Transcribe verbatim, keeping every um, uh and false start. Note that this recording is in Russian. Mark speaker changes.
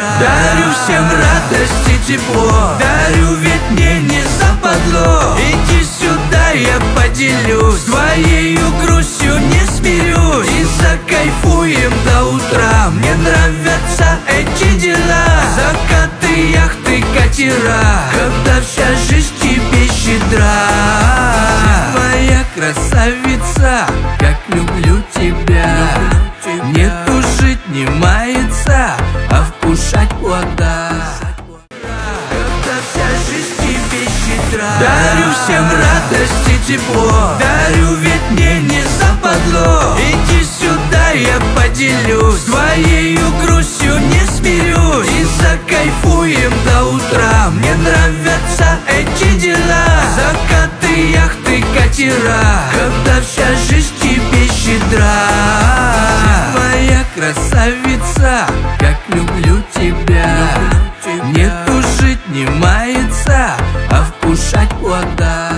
Speaker 1: утра. Дарю всем радость и тепло, дарю, ведь мне не западло. Иди сюда, я поделюсь твоею грустью, не смирюсь. И закайфуем до утра, мне нравятся эти дела. Закаты, яхты, катера, когда вся жизнь тебе щедра. Моя красавица, как люблю тебя. Не тужить, не маяться, а вкушать плода. Когда вся жизнь тебе щедра. Дарю всем радость и тепло, дарю, ведь мне не западло. Иди сюда, я поделюсь твоею грустью, не смирюсь. И закайфуем до утра, мне нравятся эти дела. Закаты, яхты, катера, когда вся жизнь тебе щедра. Моя красавица, как люблю тебя. Не тужить, не маяться, а вкушать плода.